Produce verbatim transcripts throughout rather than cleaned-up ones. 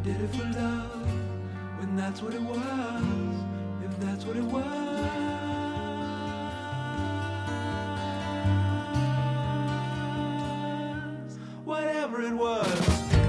did it for love, when that's what it was, if that's what it was. Whatever it was.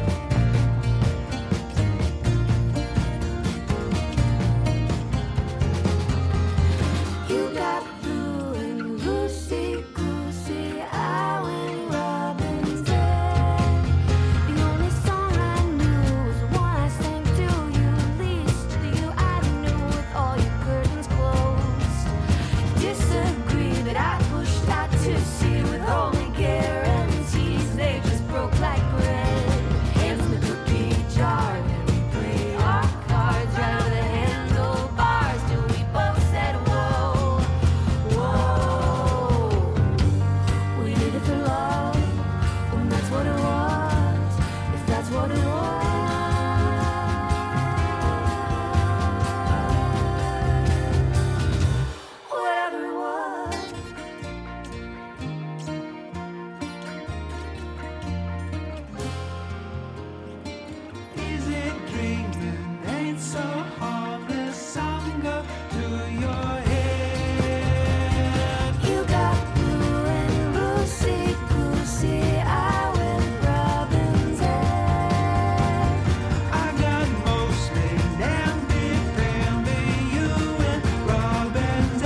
You got blue and Lucy Goosey, I went Robin's Head. The only song I knew was the one I sang to you, least to you I knew with all your curtains closed. Disagree, but I pushed out to see with only guarantees. They just broke like bread. Hands in the cookie jar, and we play our cards right over the handlebars till we both said whoa, whoa. We did it for love, and that's what it was, if that's what it was. Whatever it was. Is it dreaming? Ain't so harmless. Some go to your head. You got blue and Lucy Goosey, I went Robin's Head. I got mostly namby pamby, you and Robin's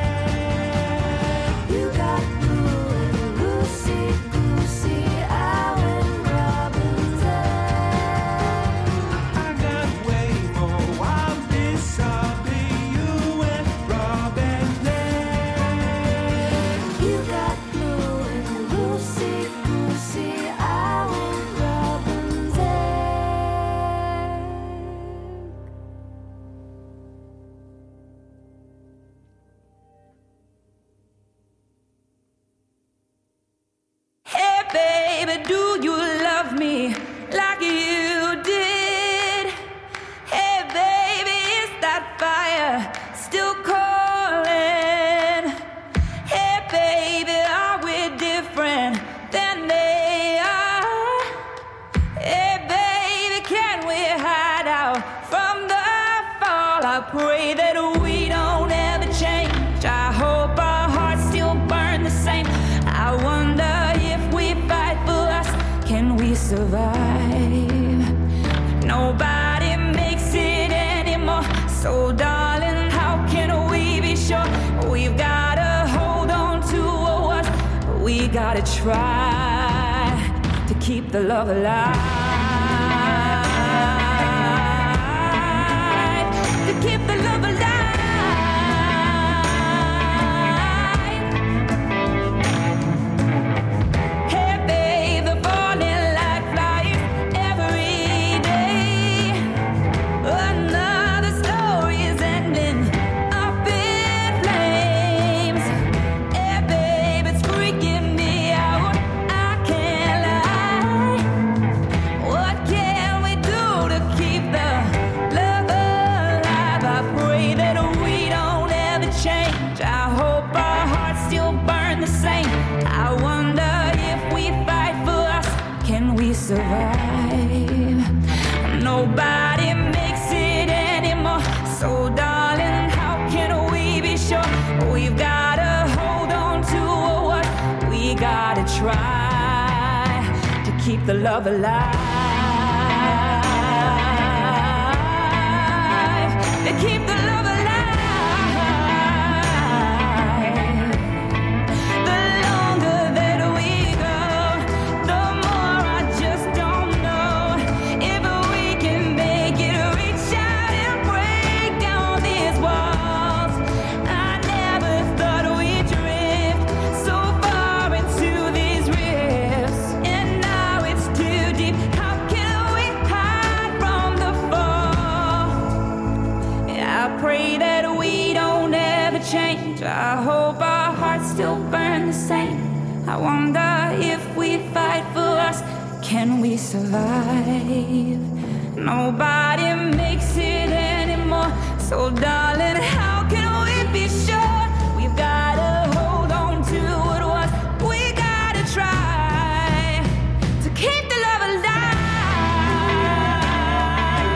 Head. You got blue and Lucy Goosey, I went Robin's Head. I got way more wild wasabi, you and Robin's Head. You got blue and Lucy Goosey, I went Robin's Head. Hey baby, do you love me like you did? Hey baby, is that fire still calling? Hey baby, are we different than they are? Hey baby, can we hide out from the fall? I pray that we don't ever change. I hope our hearts still burn the same. I wonder if we fight for us, can we survive? Nobody makes it anymore. So darling, how can we be sure? We've gotta hold on to what was. We gotta try to keep the love alive. To keep the love alive. Hey babe, they're falling like flies every day. Another story is ending up in flames. Hey babe, it's freaking me out, I can't lie. What can we do to keep the love alive? I pray that we don't ever change. I hope our hearts still burn the same. I wonder if we fight for us, can we survive? Nobody makes it anymore. So darling, how can we be sure? We've gotta hold on to what we gotta try to keep the love alive. To keep the love alive. The longer that we go, the more I just don't know if we can make it, reach out and break down these walls. I never thought we'd drift so far into these rifts, and now it's too deep. How can we hide from the fall? I pray that we don't ever change. I hope our hearts still burn the same. I wonder if we fight for us, can we survive? Nobody makes it anymore. So darling, how can we be sure? We've gotta hold on to what was. We gotta try to keep the love alive.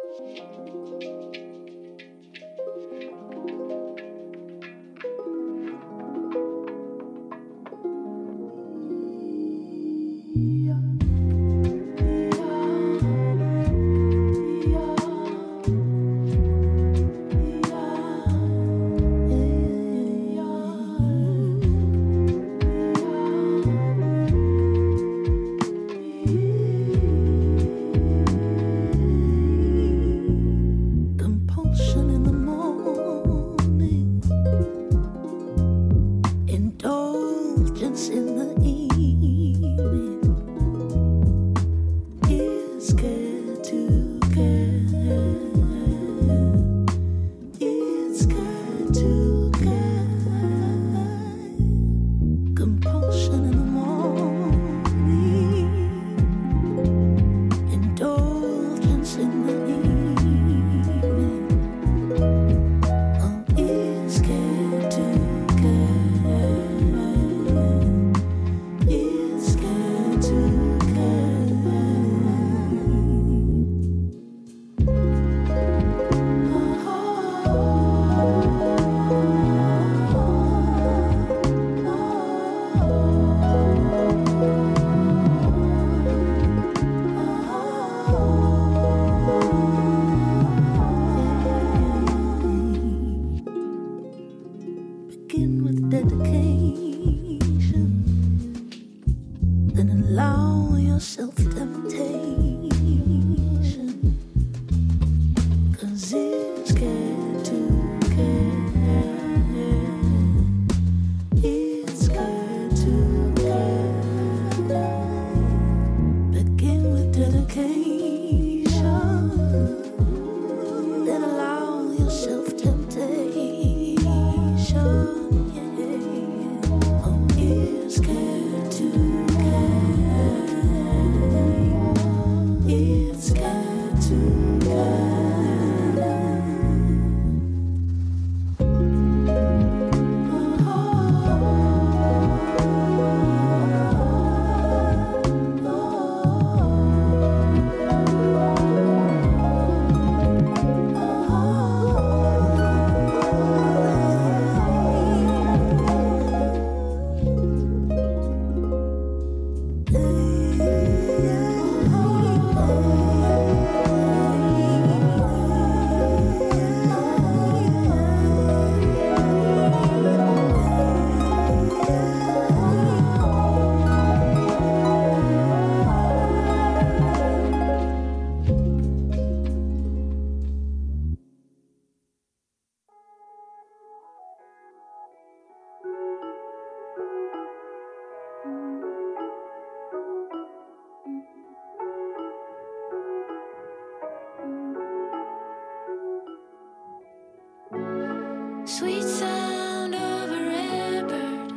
Sweet sound of a red bird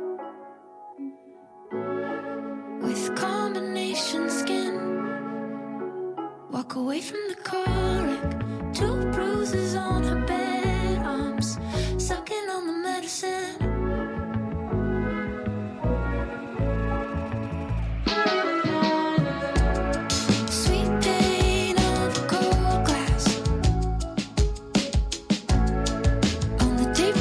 with combination skin. Walk away from the car wreck, two bruises on her bed, arms sucking on the medicine. On the table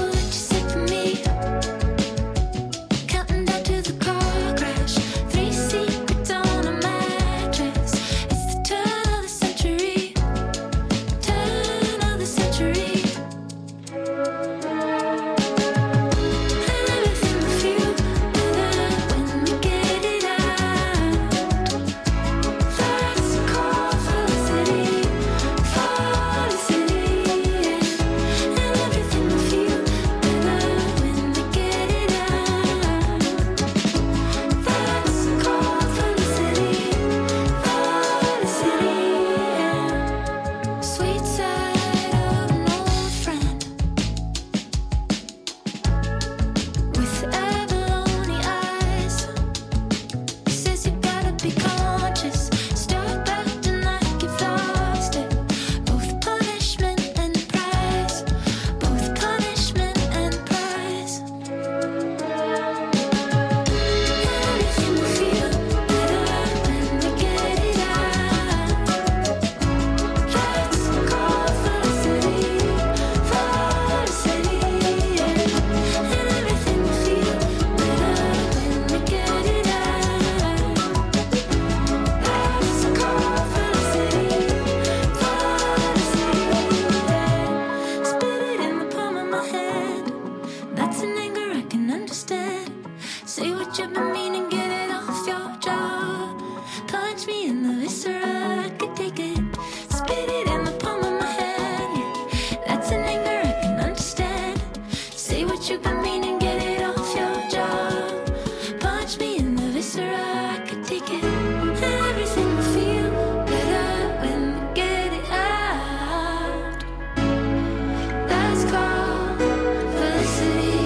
what you've been meaning, get it off your jaw. Punch me in the viscera, I could take it. Everything will feel better when we get it out. That's called felicity.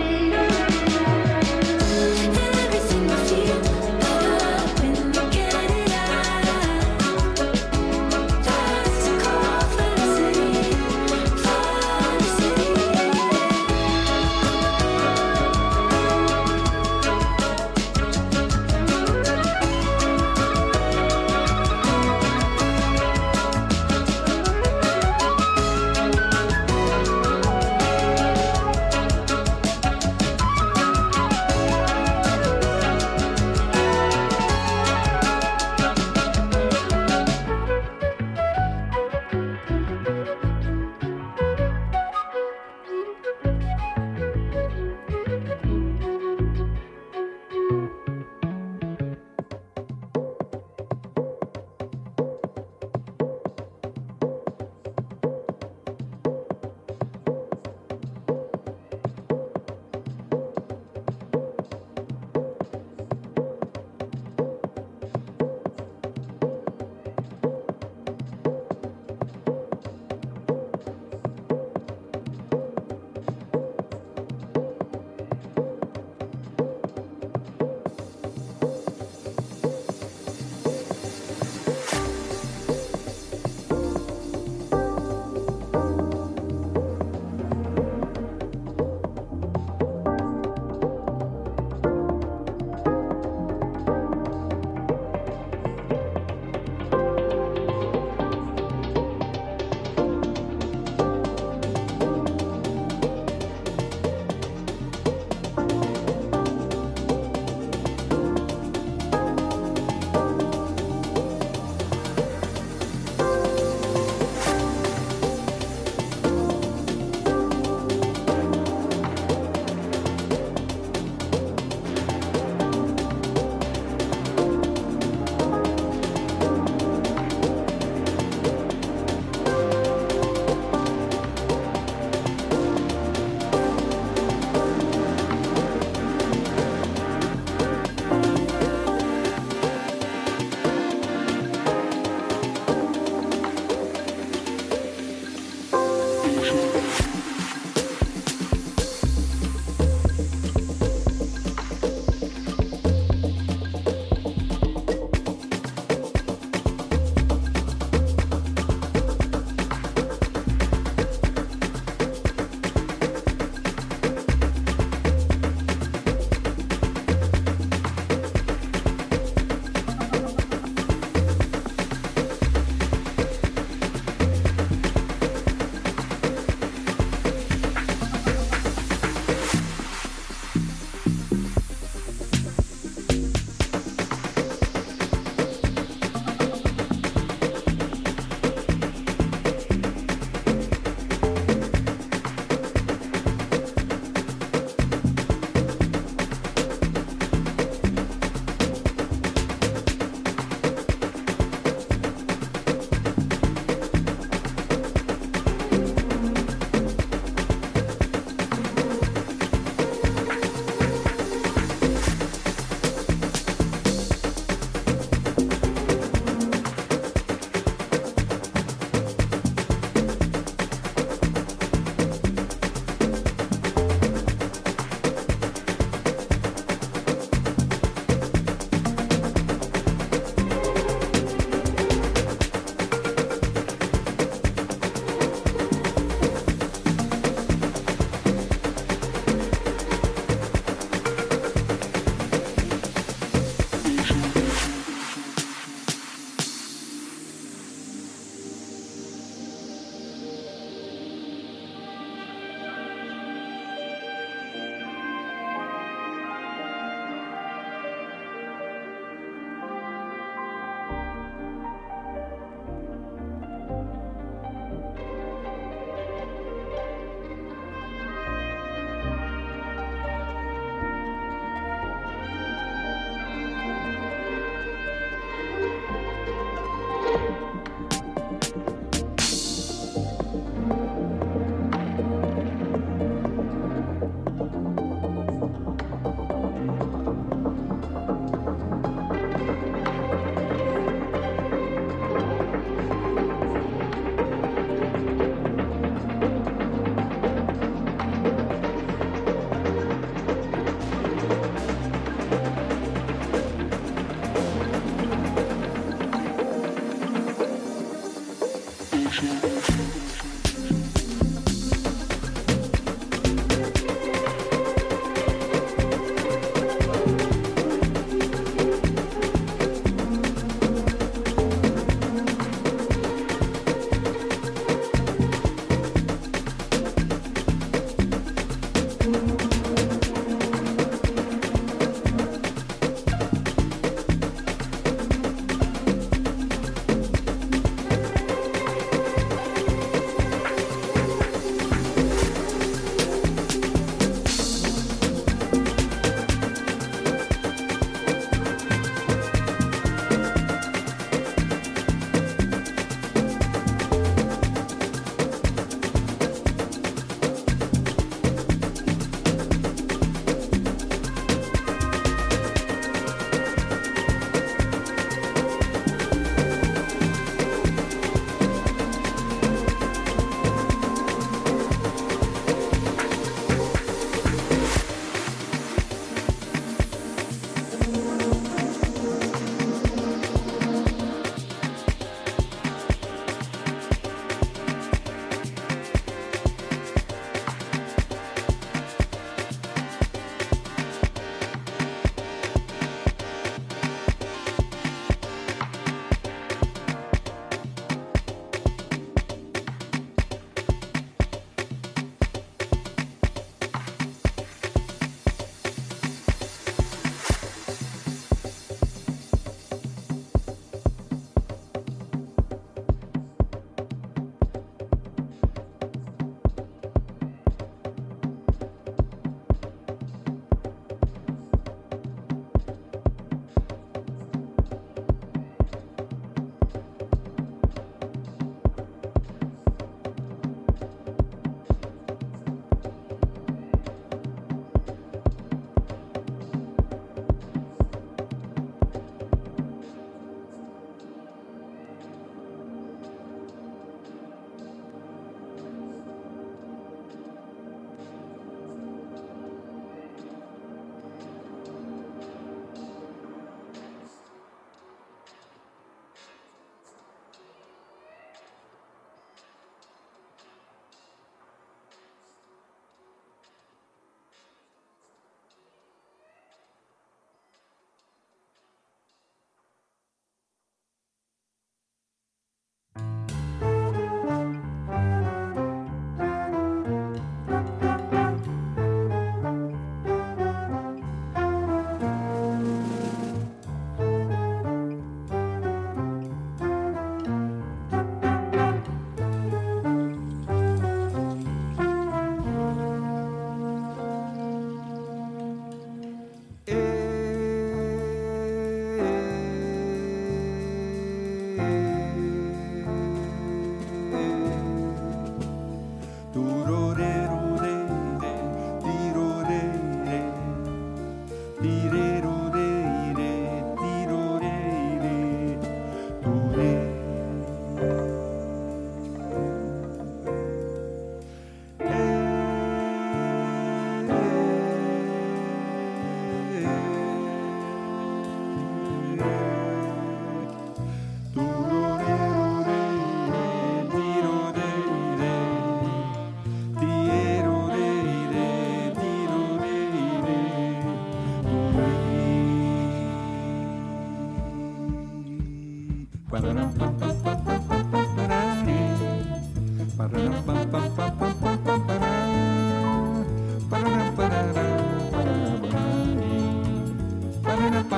Everything will feel better when we get it out. That's called felicity. Felicity.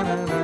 na na na